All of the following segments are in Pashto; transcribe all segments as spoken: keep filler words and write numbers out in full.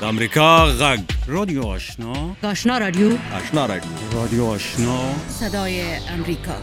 امریکا غږ رادیو آشنا آشنا رادیو آشنا رادیو رادیو آشنا صدای امریکا.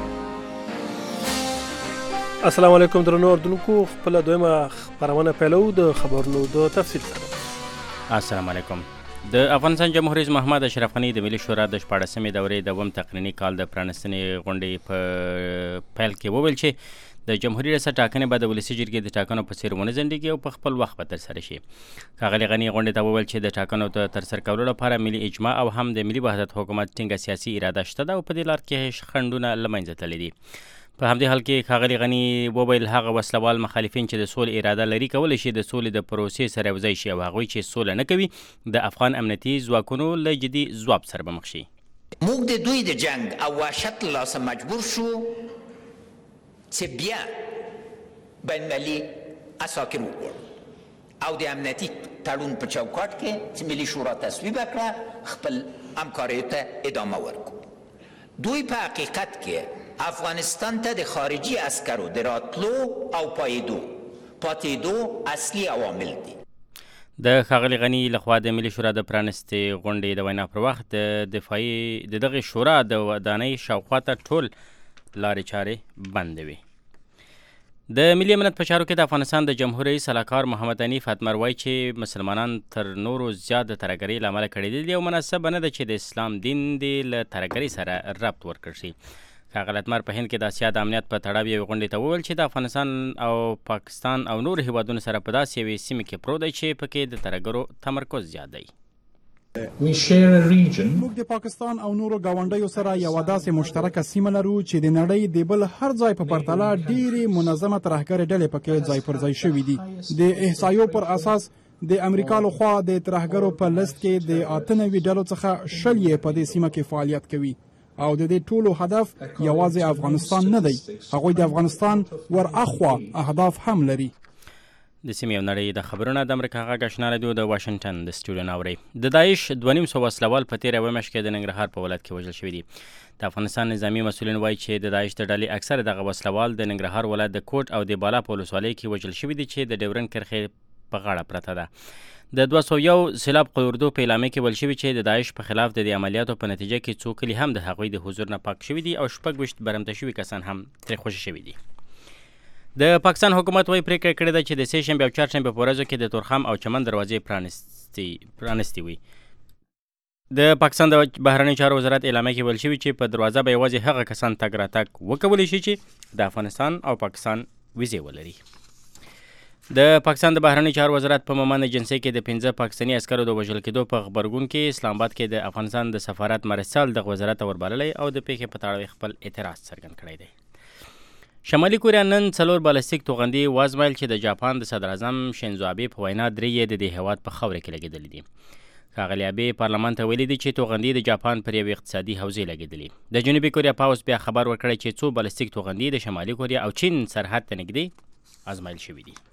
السلام علیکم درنو اردوونکو، خپل دویمه خبرونه پیلو د خبرونو د تفصیل سره. السلام علیکم. د افغانستان جمهور رئیس محمد اشرف غنی د ملي شورا د شپاړسمې دورې دوم تقنیني کال د پرانستنې غونډې په پیل کې وویل چې د جمهوریت ریاست ټاکنې به د ولسي جرګې د ټاکنو په څیر ونه ځنډېږي او په خپل وخت به ترسره شي. ښاغلي غني غونډې ته وویل چې د ټاکنو د ترسره کولو لپاره ملي اجماع او هم د ملي وحدت حکومت ټینګه سیاسي اراده شته ده او په دې لار کې خنډونه له منځه تللي دي. په همدې حال کې ښاغلي غني وویل هغه وسلوال مخالفین چې د سولې اراده لري کولی شي د سولې د پروسې سره یوځای شي او هغوی چې سوله نه کوي د افغان امنیتي ځواکونو له جدي ځواب سره به مخ شي. موږ د دوی د جنگ او وحشت له لاسه مجبور شو چې بیا بین المللي اساکر وغواړو او د امنیتي تړون په چوکاټ کې چې ملي شورا تصویب کړه خپل همکاریو ته ادامه ورکړو. دوی په حقیقت کې افغانستان ته د خارجي عسکرو د راتلو او پایدو پاتېدو اصلي عوامل دي. د ښاغلي غني لخوا د ملي شورا د پرانستې غونډې د وینا پر وخت د دفاعي د دغې شورا د ودانۍ شاوخوا ته ټول لارې چارې بندې وي. د ملي امنیت په چارو کې د افغانستان د جمهور رئیس سلاکار محمد حنیف اتمر وایي چې مسلمانان تر نورو زیات د ترهګرۍ له امله کړېدلي دي او مناسبه نه ده چې د اسلام دین دې له ترهګرۍ سره ربط ورکړل شي. ښاغلي اتمر په هند کې د اسیا د امنیت په تړاو یوې غونډې ته وویل چې د افغانستان او پاکستان او نورو هیوادونو سره په داسې یوې سیمې کې پروت دی چې پکې د ترهګرو تمرکز زیات دی. موږ د پاکستان او نورو ګاونډیو سره یوه داسې مشترکه سیمه لرو چې د نړۍ د بل هر ځای په پرتله ډېرې منظمه ترهګرې ډلې پکې ځای پر ځای شوي دي. د احصایو پر اساس د امریکا لخوا د ترهګرو په لست کې د اته نوي ډلو څخه شل یې په دې سیمه کې فعالیت کوي او د دې ټولو هدف یوازې افغانستان نه دی، هغوی د افغانستان ور اخوا اهداف هم لري. د سیمې او نړۍ د خبرونه د امریکا غږ آشنا رادیو د واشنګټن د سټوډیو نه اورئ. د داعش دوه نیم سوه وسلوال په تېره یوه میاشت کې د ننګرهار په ولایت کې وژل شوي دي. د افغانستان نظامي مسؤلین وایي چې د داعش د ډلې اکثره دغه وسلوال د ننګرهار ولایت د کوټ او د بالا په ولسوالۍ کې وژل شوي دي چې د ډیورنډ کرښې په غاړه پرته ده. د دوه سوه یو سیلاب قوردو په اعلامیه کې ویل شوي چې د داعش په خلاف د دې عملیاتو په نتیجه کې څو کلي هم د هغوی د حضور نه پاک شوي دي او شپږ ویشت برمته شوي کسان هم ترې خوشي شوي دي. د پاکستان حکومت وایي پریکړه کړې ده چې د سې شنبې او چهارشنبې په ورځو کې د تورخم او چمن دروازې پرانستې وي. د پاکستان د بهرنیو چارو وزارت اعلامیه کې ویل شوي چې په دروازه به یوازې هغه کسان تګ راتګ وکولی شي چې د افغانستان او پاکستان ویزې ولري. د پاکستان د بهرنیو چارو وزارت په مومند ایجنسۍ کې د پنځه پاکستاني عسکرو د وژل کېدو په غبرګون کې اسلام آباد کې د افغانستان د سفارت مرسل دغه وزارت ته وربللی او د پیښې په تړاو خپل اعتراض څرګند کړی دی. شمالي کوریا نن څلور بالستیک توغندي وازمایل چې د جاپان د صدراعظم شینزو آبې په وینا درې یې د دې هیواد په خاوره کې لګېدلي دي. ښاغلي آبې پارلمان ته ویلي دي چې توغندي د جاپان پر یوې اقتصادي حوزې لګېدلي. د جنوبي کوریا پوځ بیا خبر ورکړی چې څو بالستیک توغندي د شمالي کوریا او چین سرحد ته نږدې ازمایل شوي دي.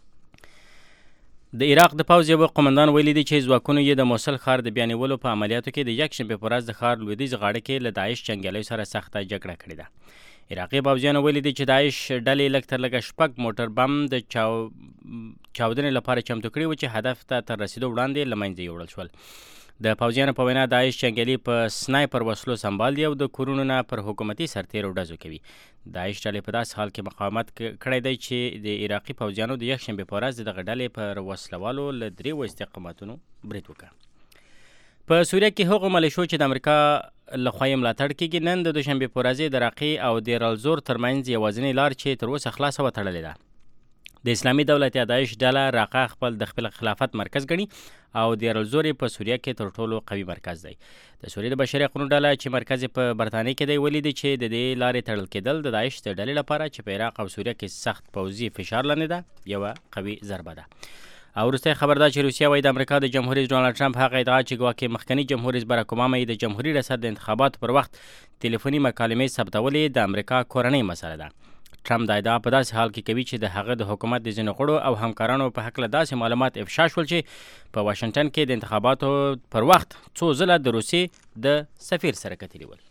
د عراق د پوځ یو قومندان ویلي دی چې ځواکونو یې د موصل ښار د بیا نیولو په عملیاتو کې د یکشنبې په ورځ د ښار لویدیځ غاړه کې له داعش جنګیالیو سره سخته جګړه کړې ده. عراقي پوځیانو ویلي دي چې داعش ډلې لږ تر لږه شپږ موټر بم د چاودنې لپاره چمتو کړي وو چې هدف ته تر رسیدو وړاندې له منځه یوړل شول. د پوځیانو په وینا داعش جنګیالي په سنایپر وسلو سمبال دي او د کورونو نه پر حکومتي سرتیرو ډزو کوي. داعش ډلې په داسې حال کې مقاومت کړی دی چې د عراقي پوځیانو د یکشنبې په ورځ دغه ډلې پر وسلوالو له دریو استقامتونو برید وکړ. په سوریه کې هغو ملیشو چې د امریکا لخوا یې ملاتړ کېږي نن د دوشنبې په ورځې د راقي او دیر الزور ترمنځ یوازینۍ لار چې تر اوسه خلاصه وتړلې ده. د اسلامي دولت یا داعش ډله راقه خپل د خپل خلافت مرکز ګڼي او دیر الزور په سوریه کې تر ټولو قوي مرکز دی. د سوریې د بشري حقونو ډله چې مرکز په برطانیه کې دی ویلي دی چې د دې لارې تړل کېدل د داعش د ډلې لپاره چې په عراق او سوریه کې سخت پوځي فشار لاندې ده یوه قوي ضربه ده. او وروستی خبر دا چې روسیه وایي د امریکا د جمهور رئیس ډونالډ ټرمپ هغه ادعا چې ګواکې مخکني جمهور رئیس باراک اوباما یې د جمهوري ریاست د انتخاباتو پر وخت تلیفوني مکالمې ثبتولې د امریکا کورنۍ مسله ده. ټرمپ دا ادعا په داسې حال کې کوي چې د هغه د حکومت د ځینو غړو او همکارانو په هکله داسې معلومات افشا شول چې په واشنګټن کې د انتخاباتو پر وخت څو ځله د روسیې د سفیر سره کتلي ول.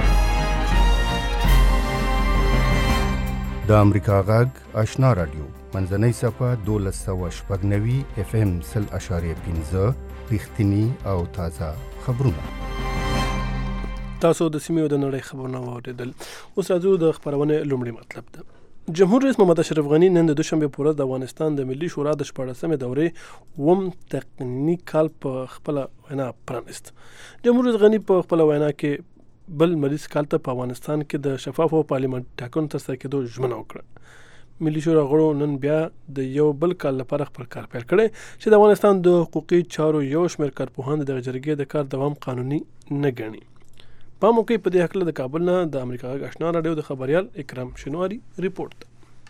د امریکا غږ آشنا رادیو منځنۍ صفه دولس سوه شپږ نوي اف ام سل اشاریه پنځه رښتینی او تازه خبرونه. تاسو د سیمې د نړۍ خبرونه واوریدل. اوس راځو د خبرونې لومړی مطلب ته. جمهور رئیس محمد اشرف غني نن د دوشنبه په ورځ د افغانستان د ملي شورا د شپاړسمې دورې اووم تقنیني کال په خپل وینا پرانیست. جمهور رئیس غني په خپل وینا کې بل مریض کال ته په افغانستان کې د شفاف او پارلیمنت ټاکنو ترسره کېدو ژمنه وکړه. ملي شورا غړو نن بیا د یو بل کال لپاره خپل کار پیل کړی چې د افغانستان د حقوقي چارو یو شمېر کارپوهان د جرګې د کار دوام قانوني نه ګڼي. په موقع په دې حق له کابل نه د امریکا غږ آشنا راډیو د خبريال اکرام شنواری ریپورت.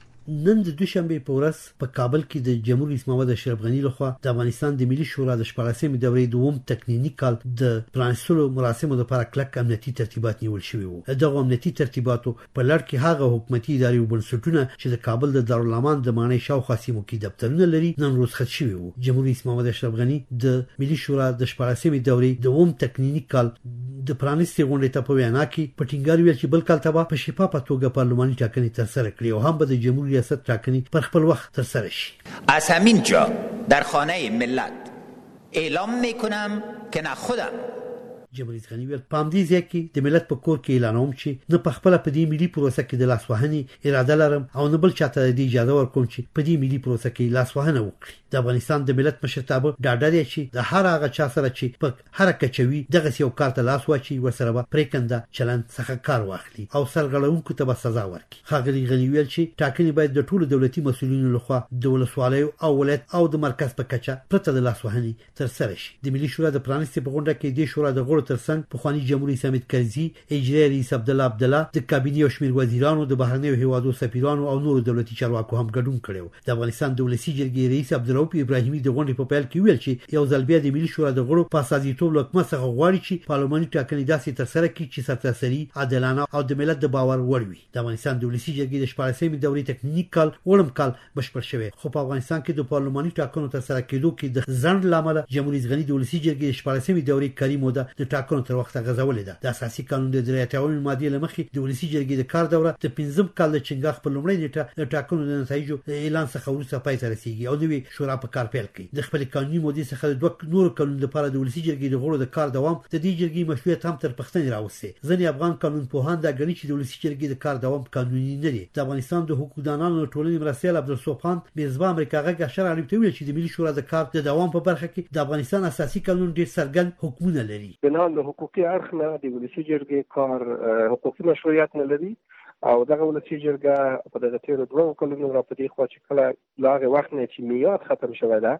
نن د دوشنبه په ورځ په کابل کې د جمهور رئیس محمد اشرف غني لخوا د افغانستان د ملي شورا د شپاړسمې دورې دوم تکنیکی کال د پرانیستلو مراسمو لپاره کلک امنیتي ترتیبات نیول شوي وو. دغه امنیتي ترتیباتو په لړ کې هغه حکومتي ادارې او بنسټونه چې د کابل د دارالامان د مانۍ شاوخوا سیمو کې دفترونه لري نن رخصت شوي وو. جمهور رئیس محمد اشرف غني د ملي شورا د شپاړسمې دورې دوم تکنیکی کال د پرانیستي غونډې ته په وینا کې په ټینګار ویل چې بل کال ته په شفافه توګه پارلماني ټاکنې ترسره کړي او هم به د جمهور ریاست ټاکنې پر خپل وخت ترسره شي. از همین جا در خانه ملت اعلام میکنم که نه خودم جمهور رئیس غني ویل په همدې ځای کې د ملت په کور کې اعلانوم چې نه په خپله په دې ملي پروسه کې د لاسوهنې اراده لرم او نه بل چاته د اجازه ورکوم چې په دې ملي پروسه کې لاسوهنه وکړي. د افغانستان د ملت مشرتابه ډاډه دی چې د هر هغه چا سره چې په هر کچوي دغه یو کار ته لاس واچي ورسره به پریکنده چلند څخه کار واخلي او سرغړونکو ته به سزا ورکړي. ښاغلي غني ویل چې ټاکنې باید د ټولو دولتي مسؤلینو لخوا د ولسوالیو او ولایت او د مرکز په کچه پرته د لاسوهنې ترسره شي. د ملي شورا د پرانیستي په غونډه کې د شورا د غړو ترڅنګ پخواني جمهور رئیس حامد کرزي، اجرایي رئیس عبدالله عبدالله، د کابینې او شمېر وزیرانو، د بهرنیو هیوادو سفیرانو او نورو دولتي چارواکو هم ګډون کړی و. د افغانستان د ولسي جرګې رئیس عبدالرؤف ابراهیمي د غونډې په پیل کې ویل چې یو ځل بیا د ملي شورا د غړو په استازیتوب له حکومت څخه غواړي چې پارلماني ټاکنې داسې ترسره کړي چې سرتاسري، عادلانه او د ملت د باور وړ وي. د افغانستان د ولسي جرګې د شپاړسمې دورې تکنیک کال اوړم کال بشپړ شوی، خو په افغانستان کې د پارلماني ټاکنو ترسره کېدو کې د ځنډ له امله جمهور رئیس غني د ولسي جرګې د شپاړسمې دورې کاري موده د ټاکنو تر وخته غځولې ده. د اساسي قانون د درې اتیا مادې له مخې د ولسي جرګې د کار دوره د پنځم کال د چنګاښ په لومړۍ نیټه د ټاکنو د نتایجو اعلان څخه وروسته پای ته رسیږي او نوې شورا په کار پیل کوي. د خپل قانوني مودې څخه د دوه نورو کلونو لپاره د ولسي جرګې د غړو د کار دوام د دې جرګې مشروعیت هم تر پوښتنې راوستي. ځینې افغان قانون پوهان دا ګڼي چې د ولسي جرګې د کار دوام قانوني نه دی. د افغانستان د حقوقدانانو ټولنې مرستیال عبدالصوفان میزبان امریکا غږ اشاره علی ته ویل چې د ملي شورا د کار د دوام په برخه کې د افغانستان اساسي قانون ډېر څرګند حکمونه لري. بنا له حقوقي اړخ نه د ولسي جرګې کار حقوقي مشروعیت نه لري او دغه ولسي جرګه په دغه تیرو دوه کلونو را په دې خوا چې کله لاغه وخت نه چې میاد ختم شوه ده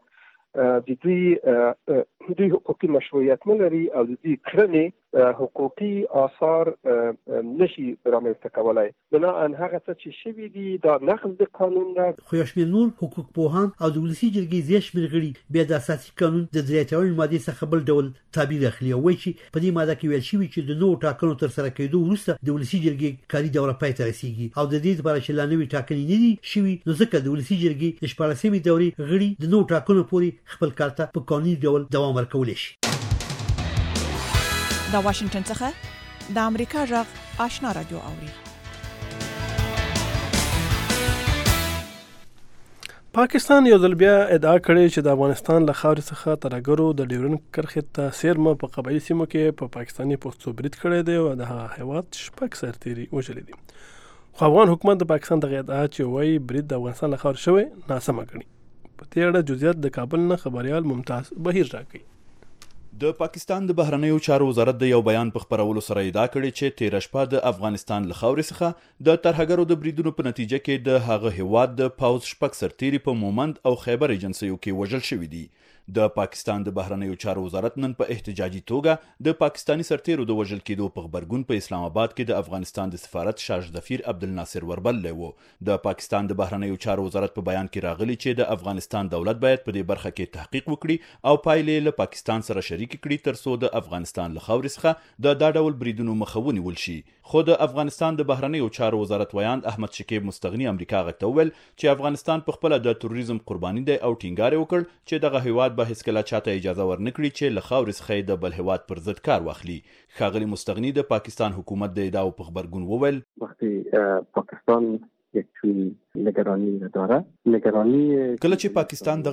د دوی دوی حقوقي مشروعیت نه لري او د دوی کړنې حقوقي آثار نشي رامنځته کولای. بناء هغه څه چې شوي دي دا نقض د قانون ده. خو یو شمېر نور حقوق پوهان او د ولسي جرګې زیات شمېر غړي بیا د اساسي قانون د درې اتیا مادې څخه بل ډول تعبیر اخلي او وایي چې په دې ماده کې ویل شوي چې د نوو ټاکنو ترسره کېدو وروسته د ولسي جرګې کاري دوره پای ته رسیږي او د دې لپاره چې لا نوې ټاکنې نه دي شوي نو ځکه د ولسي جرګې د شپاړسمې دورې غړي د نوو ټاکنو پورې خپل کار ته په قانوني ډول دوام ورکولی شي. د واشنگټن څخه د امریکا غږ آشنا رادیو اوري. پاکستان یو ځل بیا ادعا کړې چې د افغانستان له خاورې څخه ترهګرو د ډیورنډ کرښې ته څیرمه په قبایلي سیمو کې په پاکستاني پوستو برید کړی دی او د هغه هیواد شپږ سرتیري وژلي دي. خو افغان حکومت د پاکستان دغه ادعا چې وایي برید د افغانستان له خاورې شوی ناسمه ګڼي. په دې اړه جزئیات د کابل نه خبريال ممتاز بهیر راکړي. د پاکستان د بهرنیو چارو وزارت د یو بیان په خبرولو سره ادعا کړې چې تیر شپه د افغانستان له خاورې څخه د ترهګرو د بریدونو په نتیجه کې د هغه هیواد د پاوز شپږ سرتیري په مومند او خیبر ایجنسیو کې وژل شوي دي. د پاکستان د بهرنیو چارو وزارت نن په احتجاجي توګه د پاکستاني سرتیرو د وژل کېدو په خبرګون په اسلام آباد کې د افغانستان د سفارت شاش ظفیر عبدالناصر وربللی و. د پاکستان د بهرنیو چارو وزارت په بیان کې راغلی چې د افغانستان دولت باید په دې برخه کې تحقیق وکړي او پایلې له پاکستان سره شریک کړي ترڅو د افغانستان له خاورې څخه د دا ډول بریدونو مخه ونیول شي. خو د افغانستان د بهرنیو چارو وزارت ویاند احمد شکیب مستغنی امریکا غږ ته وویل چې افغانستان په خپله د تروریزم قرباني دی او ټینګار وکړ چې دغه هیواد به هیڅکله چاته اجازه ورنکړي چې له خاورې څخه د بل هیواد پر ضد کار واخلي. ښاغلي مستغنی د پاکستان حکومت د ادعاو په خبرګون وویل وقتی پاکستان یک توی نگرانی داره نگرانی کله چې پاکستان د